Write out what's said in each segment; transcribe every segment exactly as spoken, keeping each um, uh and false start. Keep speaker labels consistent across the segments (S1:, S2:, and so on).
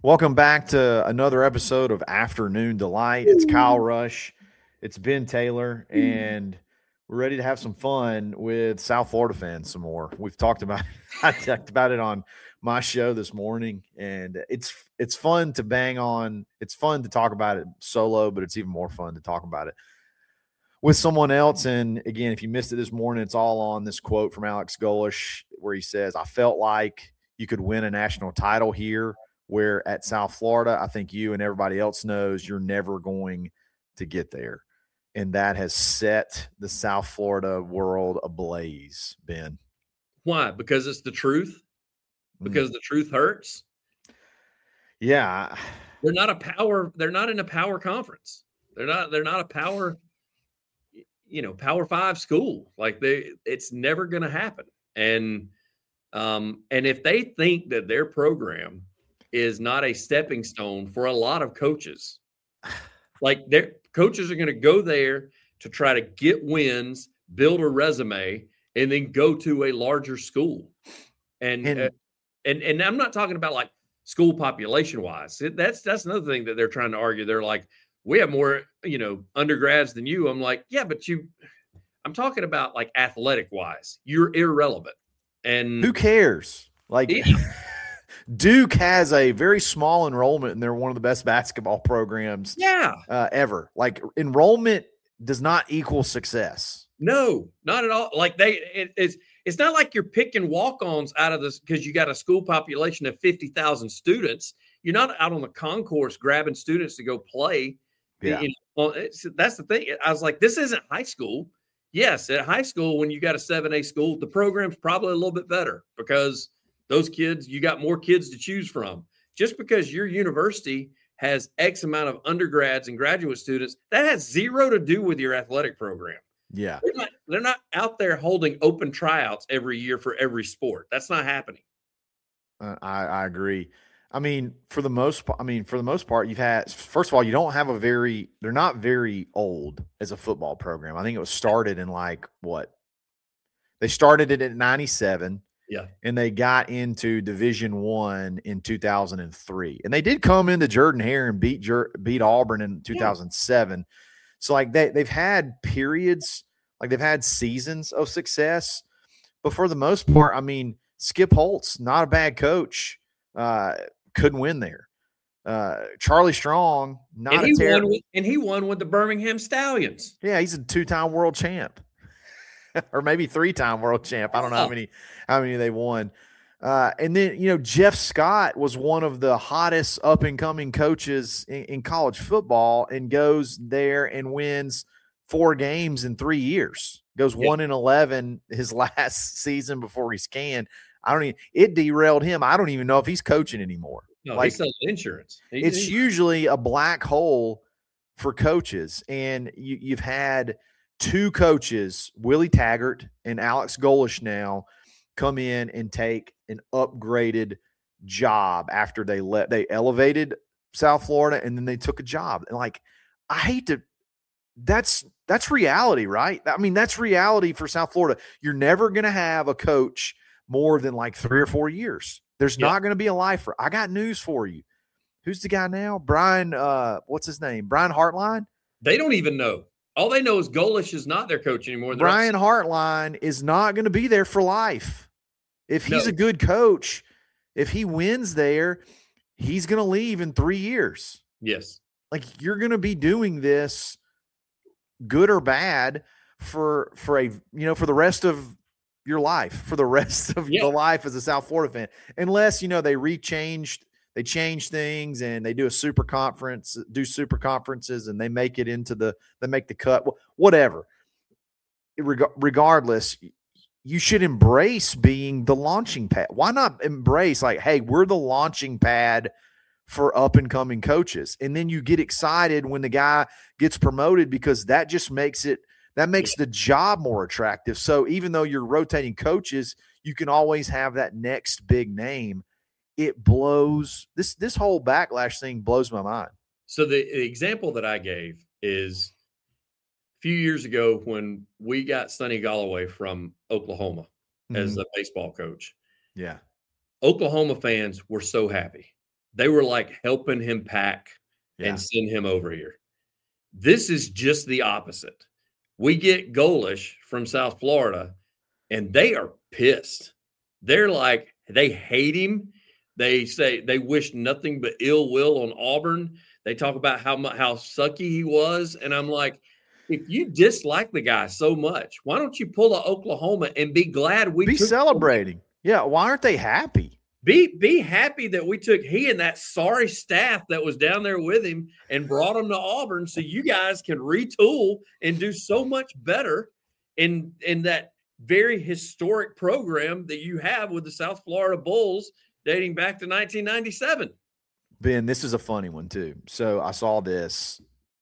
S1: Welcome back to another episode of Afternoon Delight. It's Kyle Rush, it's Ben Taylor, and we're ready to have some fun with South Florida fans some more. We've talked about I talked about it on my show this morning, and it's it's fun to bang on. It's fun to talk about it solo, but it's even more fun to talk about it with someone else. And again, if you missed it this morning, it's all on this quote from Alex Golesh where he says, "I felt like you could win a national title here, where at South Florida, I think you and everybody else knows you're never going to get there." And that has set the South Florida world ablaze, Ben.
S2: Why? Because it's the truth? Because mm. the truth hurts?
S1: Yeah.
S2: They're not a power, they're not in a power conference. They're not, they're not a power, you know, power five school. Like they, it's never going to happen. And, um, and if they think that their program is not a stepping stone for a lot of coaches, like their coaches are going to go there to try to get wins, build a resume, and then go to a larger school. And, and, uh, and, and I'm not talking about like school population wise. That's, that's another thing that they're trying to argue. They're like, we have more, you know, undergrads than you. I'm like, yeah, but you, I'm talking about like athletic wise, you're irrelevant. And
S1: who cares? Like yeah. Duke has a very small enrollment, and they're one of the best basketball programs
S2: yeah.
S1: uh, ever. Like enrollment does not equal success.
S2: No, not at all. Like they, it, it's it's not like you're picking walk-ons out of this because you got a school population of fifty thousand students. You're not out on the concourse grabbing students to go play.
S1: Yeah,
S2: you know, that's the thing. I was like, this isn't high school. Yes, at high school, when you got a seven A school, the program's probably a little bit better because those kids, you got more kids to choose from. Just because your university has X amount of undergrads and graduate students, that has zero to do with your athletic program.
S1: Yeah.
S2: They're not, they're not out there holding open tryouts every year for every sport. That's not happening.
S1: Uh, I, I agree. I mean, for the most part, I mean, for the most part, you've had, first of all, you don't have a very, they're not very old as a football program. I think it was started in like what? They started it at ninety-seven.
S2: Yeah.
S1: And they got into Division One in two thousand three. And they did come into Jordan-Hare and beat beat Auburn in two thousand seven. Yeah. So like they they've had periods, like they've had seasons of success, but for the most part, I mean, Skip Holtz, not a bad coach, uh, couldn't win there. Uh, Charlie Strong, not
S2: and he
S1: a terrible,
S2: won with, and he won with the Birmingham Stallions.
S1: Yeah, he's a two-time world champ. Or maybe three-time world champ. I don't know how many how many they won. Uh, and then, you know, Jeff Scott was one of the hottest up-and-coming coaches in, in college football and goes there and wins four games in three years. Goes yeah. one and eleven his last season before he's canned. I don't even – it derailed him. I don't even know if he's coaching anymore.
S2: No,
S1: like,
S2: he sells insurance. He,
S1: it's
S2: he,
S1: usually a black hole for coaches. And you, you've had – two coaches, Willie Taggart and Alex Golesh, now come in and take an upgraded job after they let they elevated South Florida and then they took a job. And like, I hate to, that's that's reality, right? I mean, that's reality for South Florida. You're never going to have a coach more than like three or four years. There's yep. not going to be a lifer. I got news for you. Who's the guy now? Brian, uh, what's his name? Brian Hartline?
S2: They don't even know. All they know is Golesh is not their coach anymore. They're
S1: Brian Hartline is not going to be there for life. If he's no. a good coach, if he wins there, he's going to leave in three years.
S2: Yes.
S1: Like you're going to be doing this good or bad for, for a, you know, for the rest of your life, for the rest of yeah. the life as a South Florida fan, unless, you know, they rechanged They change things and they do a super conference, do super conferences, and they make it into the, they make the cut, whatever. Regardless, you should embrace being the launching pad. Why not embrace like, hey, we're the launching pad for up and coming coaches. And then you get excited when the guy gets promoted because that just makes it, that makes the job more attractive. So even though you're rotating coaches, you can always have that next big name. It blows this, this whole backlash thing blows my mind.
S2: So the, the example that I gave is a few years ago when we got Sonny Galloway from Oklahoma mm-hmm. as the baseball coach.
S1: Yeah.
S2: Oklahoma fans were so happy they were like helping him pack
S1: Yeah.
S2: and send him over here. This is just the opposite. We get Golesh from South Florida, and they are pissed. They're like, they hate him. They say they wish nothing but ill will on Auburn. They talk about how mu- how sucky he was, and I'm like, if you dislike the guy so much, why don't you pull a Oklahoma and be glad we
S1: Be
S2: took
S1: celebrating. Yeah, why aren't they happy?
S2: Be be happy that we took he and that sorry staff that was down there with him and brought him to Auburn, so you guys can retool and do so much better in in that very historic program that you have with the South Florida Bulls dating back to nineteen ninety-seven.
S1: Ben, this is a funny one too. So I saw this.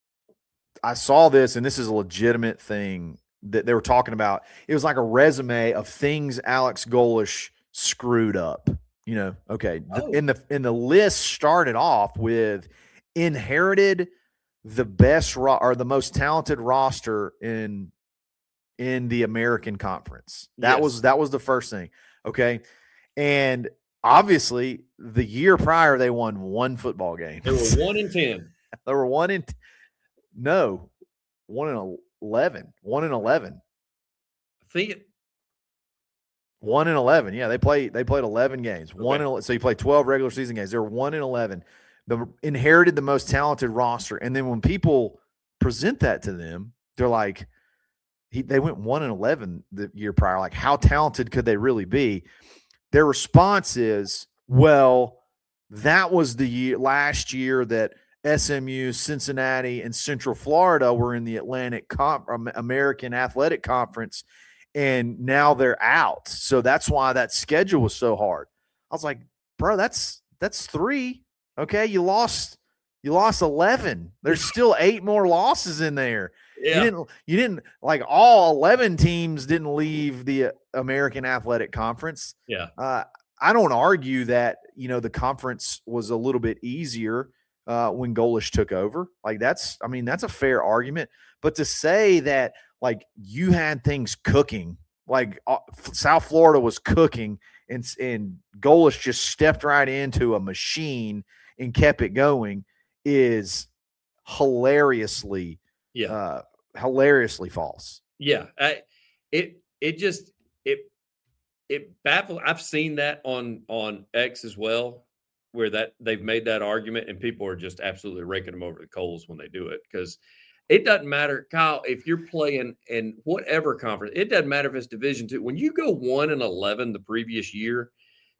S1: I saw this, and this is a legitimate thing that they were talking about. It was like a resume of things Alex Golesh screwed up. You know, okay.
S2: Oh.
S1: In the in the list started off with inherited the best ro- or the most talented roster in in the American Conference. That
S2: Yes.
S1: was that was the first thing. Okay. And obviously the year prior they won one football game.
S2: They were one in ten.
S1: They were one in no, one in eleven. One in eleven.
S2: I think it,
S1: One in eleven. Yeah, they played. They played eleven games.
S2: Okay.
S1: One in, so you play twelve regular season games. They were one in eleven. The inherited the most talented roster, and then when people present that to them, they're like, he, they went one in eleven the year prior. Like, how talented could they really be? Their response is, well, that was the year last year that S M U, Cincinnati, and Central Florida were in the Atlantic Com- American Athletic Conference. And now they're out. So that's why that schedule was so hard. I was like, bro, that's that's three. Okay. You lost you lost eleven. There's still eight more losses in there.
S2: yeah.
S1: You didn't you didn't like all eleven teams didn't leave the American Athletic Conference.
S2: Yeah.
S1: Uh, I don't argue that, you know, the conference was a little bit easier uh, when Golesh took over. Like that's, I mean, that's a fair argument. But to say that like you had things cooking, like uh, South Florida was cooking, and and Golesh just stepped right into a machine and kept it going, is hilariously,
S2: Yeah.
S1: uh, hilariously false.
S2: Yeah, I, it it just it it baffles. I've seen that on on X as well, where that they've made that argument, and people are just absolutely raking them over the coals when they do it, because it doesn't matter, Kyle, if you're playing in whatever conference. It doesn't matter if it's Division Two. When you go one and eleven the previous year,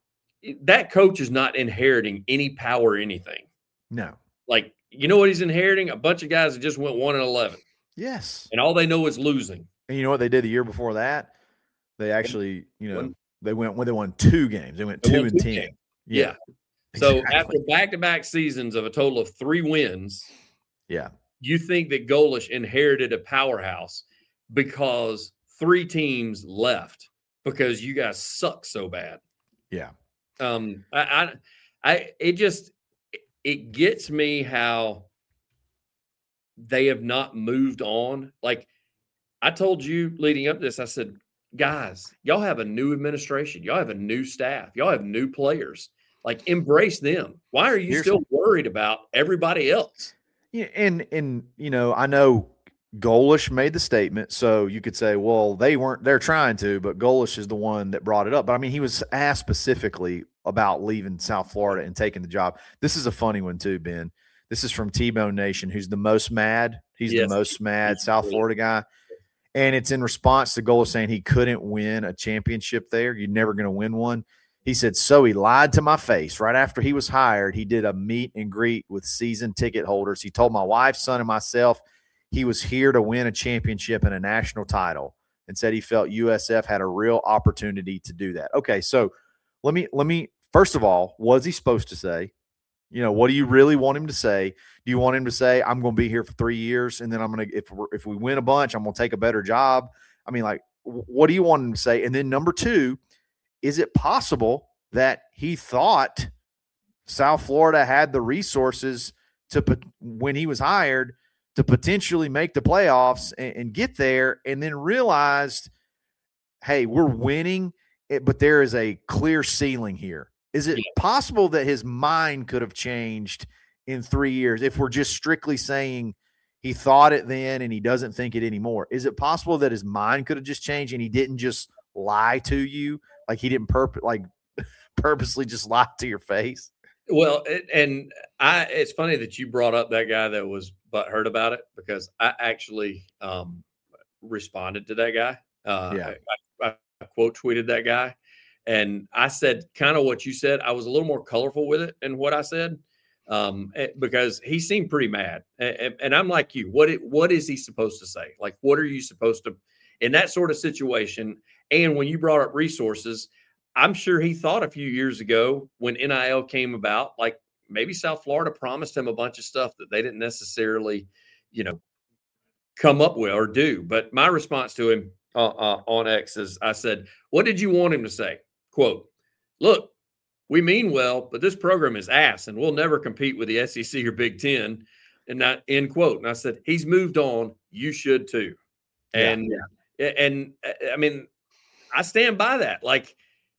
S2: that coach is not inheriting any power or anything.
S1: No.
S2: Like, you know what he's inheriting? A bunch of guys that just went one and eleven,
S1: Yes.
S2: and all they know is losing.
S1: And you know what they did the year before that? They actually, you know,
S2: Won-
S1: they went when they won two games. They went
S2: They
S1: two
S2: won
S1: and
S2: two
S1: ten.
S2: games. Yeah. So after back-to-back seasons of a total of three wins,
S1: yeah.
S2: you think that Golesh inherited a powerhouse because three teams left because you guys suck so bad.
S1: Yeah.
S2: Um, I, I, I, it just, it gets me how they have not moved on. Like I told you leading up to this, I said, guys, y'all have a new administration. Y'all have a new staff. Y'all have new players. Like, embrace them. Why are you
S1: Here's-
S2: still worried about everybody else?
S1: Yeah, and and you know, I know Golesh made the statement, so you could say, well, they weren't, they're trying to, but Golesh is the one that brought it up. But I mean, he was asked specifically about leaving South Florida and taking the job. This is a funny one too, Ben. This is from T-Bone Nation, who's the most mad. He's
S2: Yes.
S1: the most mad
S2: He's
S1: South
S2: great.
S1: Florida guy. And it's in response to Golesh saying he couldn't win a championship there. You're never going to win one. He said, so he lied to my face. Right after he was hired, he did a meet and greet with season ticket holders. He told my wife, son, and myself he was here to win a championship and a national title, and said he felt U S F had a real opportunity to do that. Okay, so let me let me first of all, what is he supposed to say? You know, what do you really want him to say? Do you want him to say, I'm going to be here for three years, and then I'm going to, if we're, if we win a bunch, I'm going to take a better job? I mean, like, what do you want him to say? And then number two, is it possible that he thought South Florida had the resources to put, when he was hired, to potentially make the playoffs and, and get there, and then realized, hey, we're winning, it, but there is a clear ceiling here. Is it
S2: Yeah.
S1: possible that his mind could have changed in three years if we're just strictly saying he thought it then and he doesn't think it anymore? Is it possible that his mind could have just changed and he didn't just lie to you? Like he didn't purpose like purposely just lie to your face?
S2: Well, it, and I, it's funny that you brought up that guy that was butthurt about it, because I actually um, responded to that guy. Uh,
S1: Yeah.
S2: I, I, I quote tweeted that guy, and I said kind of what you said. I was a little more colorful with it in what I said, um, eh, because he seemed pretty mad. And, and I'm like you. What it, what is he supposed to say? Like, what are you supposed to in that sort of situation? And when you brought up resources, I'm sure he thought a few years ago when N I L came about, like maybe South Florida promised him a bunch of stuff that they didn't necessarily, you know, come up with or do. But my response to him uh, uh, on X is, I said, what did you want him to say? Quote, look, we mean well, but this program is ass and we'll never compete with the S E C or Big Ten. And not end quote. And I said, he's moved on. You should too. And, yeah. and, and I mean, I stand by that. Like,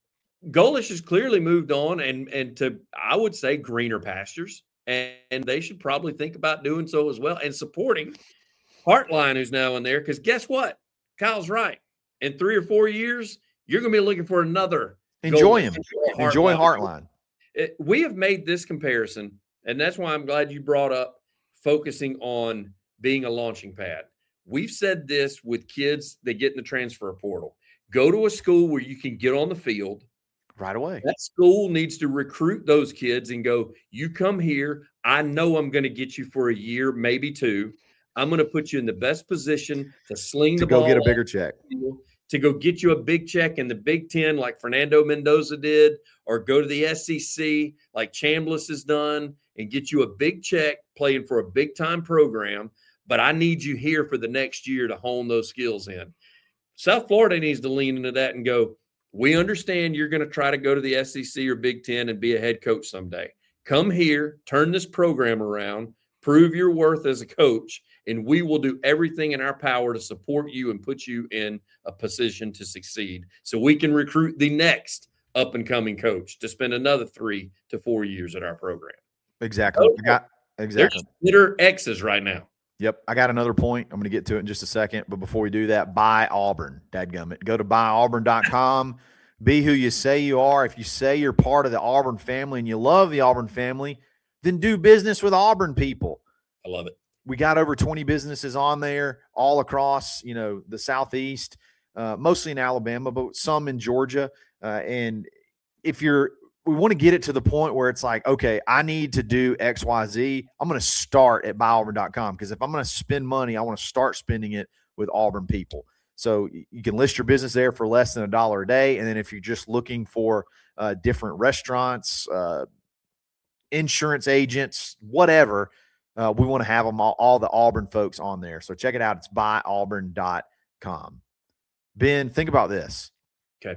S2: Golesh has clearly moved on and, and to, I would say, greener pastures, and, and they should probably think about doing so as well and supporting Heartline, who's now in there. Because guess what? Kyle's right. In three or four years, you're going to be looking for another.
S1: Enjoy him.
S2: Enjoy
S1: Enjoy Heartline.
S2: It, we have made this comparison, and that's why I'm glad you brought up focusing on being a launching pad. We've said this with kids that get in the transfer portal. Go to a school where you can get on the field
S1: right away.
S2: That school needs to recruit those kids and go, you come here. I know I'm going to get you for a year, maybe two. I'm going to put you in the best position to sling
S1: to
S2: the
S1: go
S2: ball.
S1: Get a bigger check.
S2: To go get you a big check in the Big Ten like Fernando Mendoza did, or go to the S E C like Chambliss has done and get you a big check playing for a big-time program. But I need you here for the next year to hone those skills in. South Florida needs to lean into that and go, we understand you're going to try to go to the S E C or Big Ten and be a head coach someday. Come here, turn this program around, prove your worth as a coach, and we will do everything in our power to support you and put you in a position to succeed so we can recruit the next up-and-coming coach to spend another three to four years at our program.
S1: Exactly. I got, exactly.
S2: They're Twitter X's right now.
S1: Yep. I got another point. I'm going to get to it in just a second. But before we do that, buy Auburn. Dadgummit. Go to buy auburn dot com. Be who you say you are. If you say you're part of the Auburn family and you love the Auburn family, then do business with Auburn people.
S2: I love it.
S1: We got over twenty businesses on there all across, you know, the Southeast, uh, mostly in Alabama, but some in Georgia. Uh, and if you're, we want to get it to the point where it's like, okay, I need to do X, Y, Z. I'm going to start at buy auburn dot com because if I'm going to spend money, I want to start spending it with Auburn people. So you can list your business there for less than a dollar a day. And then if you're just looking for uh, different restaurants, uh, insurance agents, whatever, uh, we want to have them all, all the Auburn folks on there. So check it out. It's buy auburn dot com. Ben, think about this.
S2: Okay.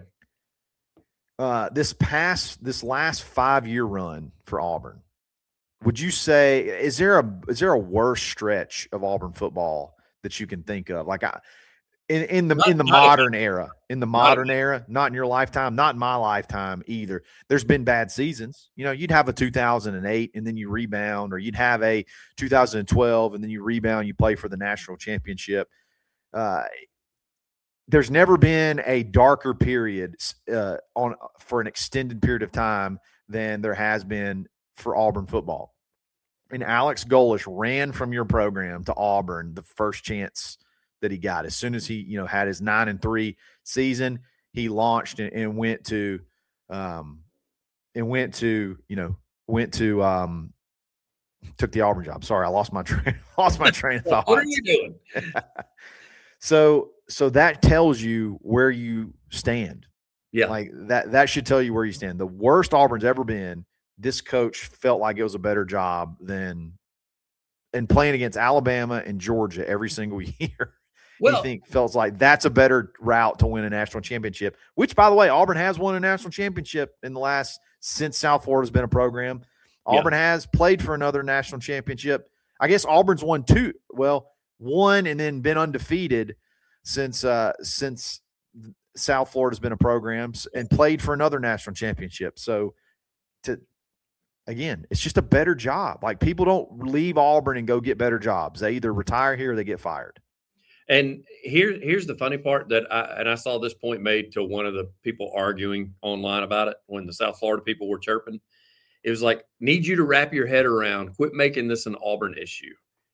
S1: Uh, this past, this last five-year run for Auburn, would you say, is there a, is there a worse stretch of Auburn football that you can think of? Like I, in, in the,
S2: not,
S1: in the modern era, in the modern era, not in your lifetime, not in my lifetime either. There's been bad seasons. You know, you'd have a two thousand eight and then you rebound, or you'd have a two thousand twelve and then you rebound, you play for the national championship. Uh, There's never been a darker period uh, on for an extended period of time than there has been for Auburn football. And Alex Golesh ran from your program to Auburn the first chance that he got. As soon as he, you know, had his nine and three season, he launched and, and went to, um, and went to, you know, went to, um, took the Auburn job. Sorry, I lost my train, lost my train of thought.
S2: What are you doing?
S1: so. So that tells you where you stand.
S2: Yeah.
S1: Like that, that should tell you where you stand. The worst Auburn's ever been, this coach felt like it was a better job than and playing against Alabama and Georgia every single year.
S2: Well,
S1: you think felt like that's a better route to win a national championship, which by the way, Auburn has won a national championship in the last, since South Florida's been a program. Auburn yeah. has played for another national championship. I guess Auburn's won two. Well, one and then been undefeated since uh, since South Florida's been a program and played for another national championship. So to again, it's just a better job. Like people don't leave Auburn and go get better jobs. They either retire here or they get fired.
S2: And here, here's the funny part that I and I saw this point made to one of the people arguing online about it when the South Florida people were chirping. It was like, need you to wrap your head around, quit making this an Auburn issue.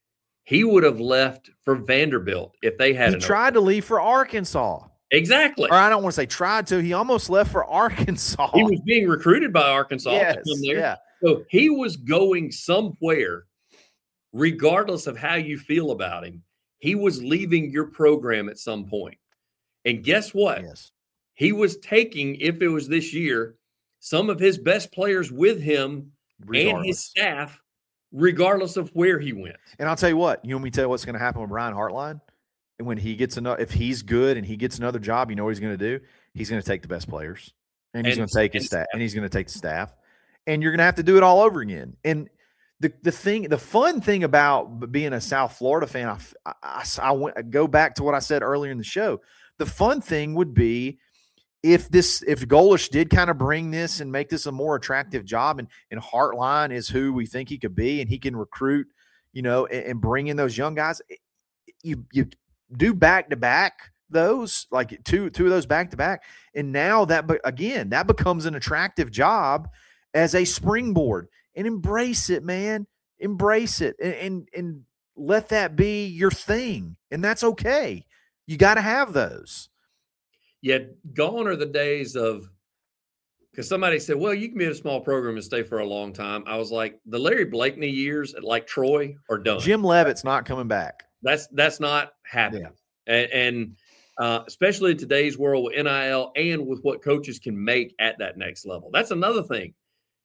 S2: He would have left for Vanderbilt if they had.
S1: He tried to leave for Arkansas.
S2: Exactly.
S1: Or I don't want to say tried to. He almost left for Arkansas.
S2: He was being recruited by Arkansas.
S1: Yes,
S2: to come there.
S1: Yeah.
S2: So he was going somewhere, regardless of how you feel about him. He was leaving your program at some point. And guess what?
S1: Yes.
S2: He was taking, if it was this year, some of his best players with him regardless. And his staff, regardless of where he went.
S1: And I'll tell you what, you want me to tell you what's going to happen with Brian Hartline? And when he gets another, if he's good and he gets another job, you know what he's going to do? He's going to take the best players. And he's and, going to take his staff. And he's going to take the staff. And you're going to have to do it all over again. And The the thing, the fun thing about being a South Florida fan, I, I, I, went, I go back to what I said earlier in the show. The fun thing would be if this, if Golesh did kind of bring this and make this a more attractive job, and, and Hartline is who we think he could be, and he can recruit, you know, and, and bring in those young guys. You you do back to back those, like two two of those back to back, and now that again that becomes an attractive job as a springboard. And embrace it, man. Embrace it and, and and let that be your thing. And that's okay. You got to have those.
S2: Yeah, gone are the days of, because somebody said, well, you can be in a small program and stay for a long time. I was like, the Larry Blakeney years at like Troy are done.
S1: Jim Leavitt's not coming back.
S2: That's that's not happening. Yeah. And, and uh, especially in today's world with N I L and with what coaches can make at that next level. That's another thing.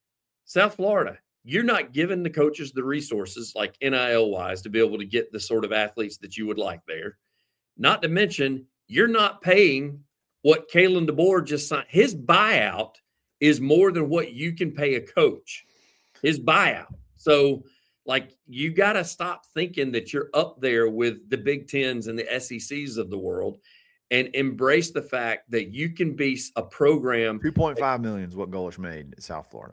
S2: South Florida, you're not giving the coaches the resources like N I L-wise to be able to get the sort of athletes that you would like there. Not to mention, you're not paying what Kalen DeBoer just signed. His buyout is more than what you can pay a coach. His buyout. So, like, you got to stop thinking that you're up there with the Big Tens and the S E Cs of the world and embrace the fact that you can be a program.
S1: two point five million dollars is what Golesh made in South Florida.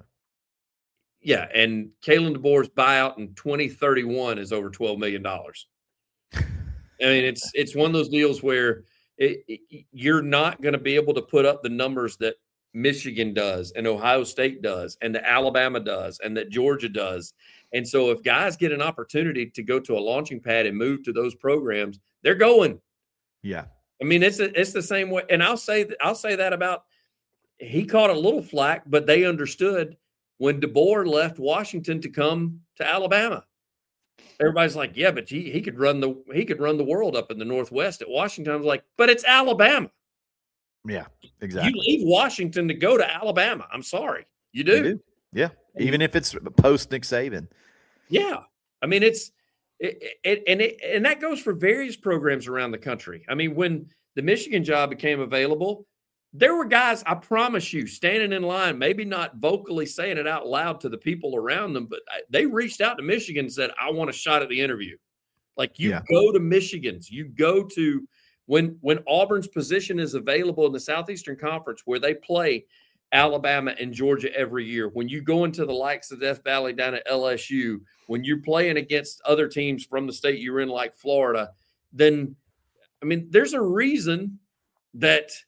S2: Yeah, and Kalen DeBoer's buyout in twenty thirty-one is over twelve million dollars. I mean, it's it's one of those deals where it, it, you're not going to be able to put up the numbers that Michigan does and Ohio State does and that Alabama does and that Georgia does. And so if guys get an opportunity to go to a launching pad and move to those programs, they're going.
S1: Yeah.
S2: I mean, it's a, it's the same way. And I'll say I'll say that about he caught a little flack, but they understood when DeBoer left Washington to come to Alabama. Everybody's like, yeah, but he, he could run the he could run the world up in the Northwest at Washington. I was like, but it's Alabama.
S1: Yeah, exactly.
S2: You leave Washington to go to Alabama. I'm sorry. You do. You do.
S1: Yeah. Even if it's post Nick Saban.
S2: Yeah. I mean, it's it, it, and it, and that goes for various programs around the country. I mean, when the Michigan job became available, there were guys, I promise you, standing in line, maybe not vocally saying it out loud to the people around them, but they reached out to Michigan and said, I want a shot at the interview. Like you yeah. go to Michigan's, you go to when when Auburn's position is available in the Southeastern Conference where they play Alabama and Georgia every year. When you go into the likes of Death Valley down at L S U, when you're playing against other teams from the state you're in like Florida, then, I mean, there's a reason that –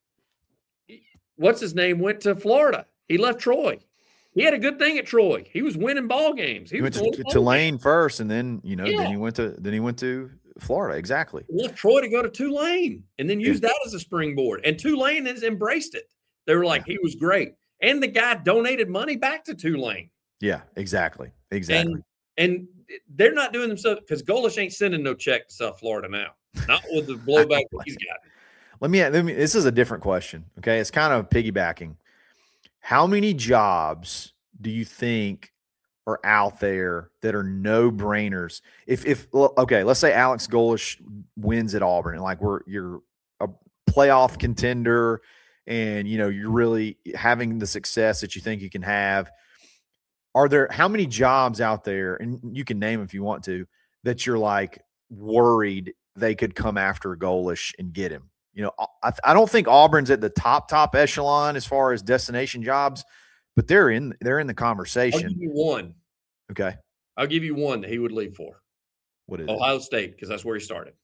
S2: what's his name went to Florida. He left Troy. He had a good thing at Troy. He was winning ball games. He,
S1: he
S2: was
S1: went to Tulane first, and then you know, yeah. then he went to then he went to Florida. Exactly.
S2: He left Troy to go to Tulane, and then used yeah. that as a springboard. And Tulane has embraced it. They were like, yeah. he was great, and the guy donated money back to Tulane.
S1: Yeah, exactly, exactly.
S2: And, and they're not doing themselves because Golesh ain't sending no check to South Florida now. Not with the blowback that he's got.
S1: Let me, let me, this is a different question. Okay. It's kind of piggybacking. How many jobs do you think are out there that are no brainers? If, if, okay, let's say Alex Golesh wins at Auburn and like we're, you're a playoff contender and, you know, you're really having the success that you think you can have. Are there, how many jobs out there, and you can name them if you want to, that you're like worried they could come after Golesh and get him? You know, I, I don't think Auburn's at the top, top echelon as far as destination jobs, but they're in they're in the
S2: I'll
S1: conversation.
S2: give you one.
S1: Okay.
S2: I'll give you one that he would leave for.
S1: What is
S2: Ohio
S1: it?
S2: State, because that's where he started.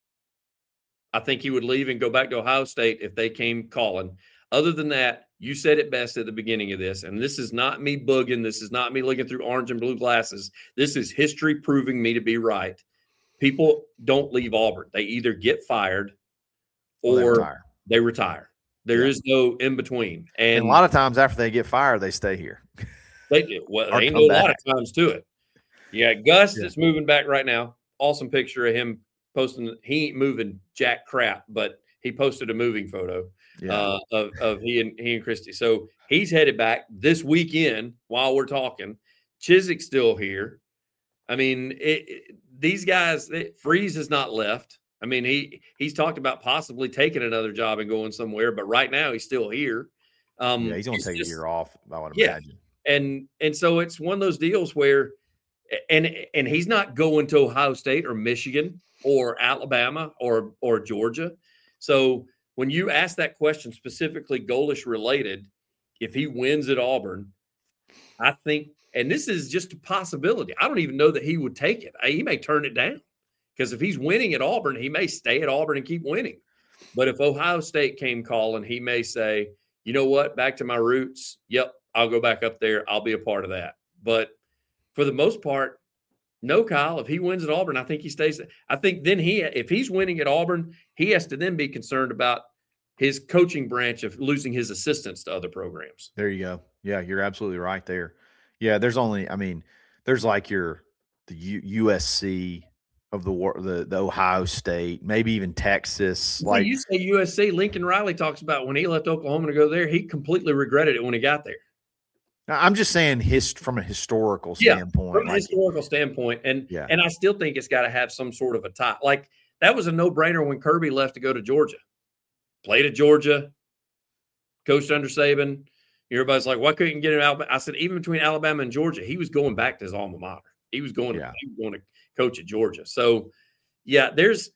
S2: I think he would leave and go back to Ohio State if they came calling. Other than that, you said it best at the beginning of this, and this is not me booging. This is not me looking through orange and blue glasses. This is history proving me to be right. People don't leave Auburn. They either get fired or,
S1: Or they retire.
S2: They retire. There
S1: Yeah.
S2: is no in between. And,
S1: And a lot of times after they get fired, they stay here.
S2: they do. Well,
S1: Or
S2: they
S1: come
S2: know a lot
S1: back.
S2: of times to it. Yeah, Gus
S1: Yeah.
S2: that's moving back right now. Awesome picture of him posting. He ain't moving jack crap, but he posted a moving photo
S1: Yeah.
S2: uh, of, of he and he and Christy. So he's headed back this weekend while we're talking. Chiswick's still here. I mean, it, it, these guys, it, Freeze has not left. I mean, he he's talked about possibly taking another job and going somewhere, but right now he's still here. Um,
S1: yeah, he's going
S2: it's
S1: to take
S2: just-
S1: a year off, I would
S2: Yeah.
S1: imagine.
S2: and and so it's one of those deals where and and he's not going to Ohio State or Michigan or Alabama or or Georgia. So when you ask that question specifically Golish related, if he wins at Auburn, I think, and this is just a possibility. I don't even know that he would take it. He may turn it down because if he's winning at Auburn, he may stay at Auburn and keep winning. But if Ohio State came calling, he may say, you know what, back to my roots. Yep, I'll go back up there. I'll be a part of that. But for the most part, no, Kyle, if he wins at Auburn, I think he stays. I think then he, if he's winning at Auburn, he has to then be concerned about his coaching branch of losing his assistants to other programs.
S1: There you go. Yeah, you're absolutely right there. Yeah, there's only, I mean, there's like your the U- USC of the war, the the Ohio State, maybe even Texas.
S2: Well,
S1: Like
S2: you say U S C, Lincoln Riley talks about when he left Oklahoma to go there, he completely regretted it when he got there.
S1: I'm just saying, his from a historical
S2: Yeah,
S1: standpoint.
S2: From a
S1: like,
S2: historical standpoint, and
S1: Yeah.
S2: and I still think it's got to have some sort of a tie. Like that was a no brainer when Kirby left to go to Georgia. Played at Georgia, coached under Saban. Everybody's like, why couldn't you get him Alabama? I said, even between Alabama and Georgia, he was going back to his alma mater. He was going,
S1: Yeah.
S2: to, he was going to coach at Georgia. So, yeah, there's,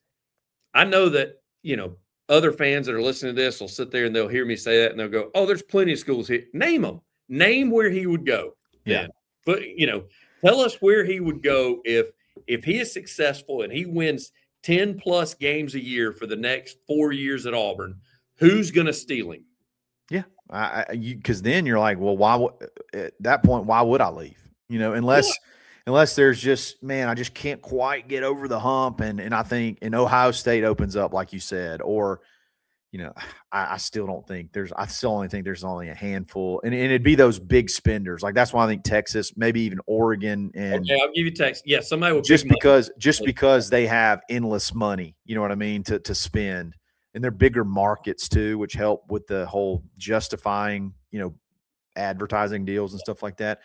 S2: I know that, you know, other fans that are listening to this will sit there and they'll hear me say that and they'll go, oh, there's plenty of schools here. Name them. Name where he would go.
S1: Yeah.
S2: Then. But, you know, tell us where he would go if if he is successful and he wins ten plus games a year for the next four years at Auburn, who's going to steal him?
S1: Yeah, I, I you because then you're like, well, why would at that point? Why would I leave? You know, unless
S2: Yeah.
S1: unless there's just man, I just can't quite get over the hump, and and I think and Ohio State opens up like you said, or you know, I, I still don't think there's. I still only think there's only a handful, and, and it'd be those big spenders. Like that's why I think Texas, maybe even Oregon, and
S2: Okay, I'll give you text. Yeah, somebody will
S1: just
S2: pick him up.
S1: because just because they have endless money, you know what I mean, to to spend, and they're bigger markets too, which help with the whole justifying, you know, advertising deals and stuff like that.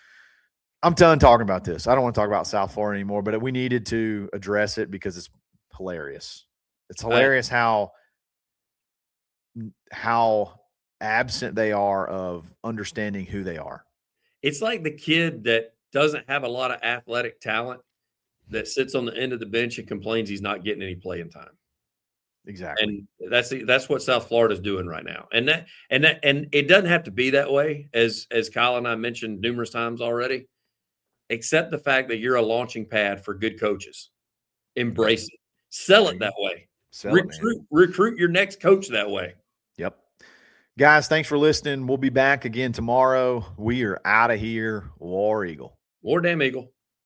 S1: I'm done talking about this. I don't want to talk about South Florida anymore, but we needed to address it because it's hilarious. It's hilarious how how absent they are of understanding who they are.
S2: It's like the kid that doesn't have a lot of athletic talent that sits on the end of the bench and complains he's not getting any playing time.
S1: Exactly.
S2: And that's that's what South Florida is doing right now. And that and that and it doesn't have to be that way, as as Kyle and I mentioned numerous times already. Accept the fact that you're a launching pad for good coaches. Embrace it. Sell it that way.
S1: Sell it, man.
S2: recruit recruit your next coach that way.
S1: Yep. Guys, thanks for listening. We'll be back again tomorrow. We are out of here. War Eagle.
S2: War damn Eagle.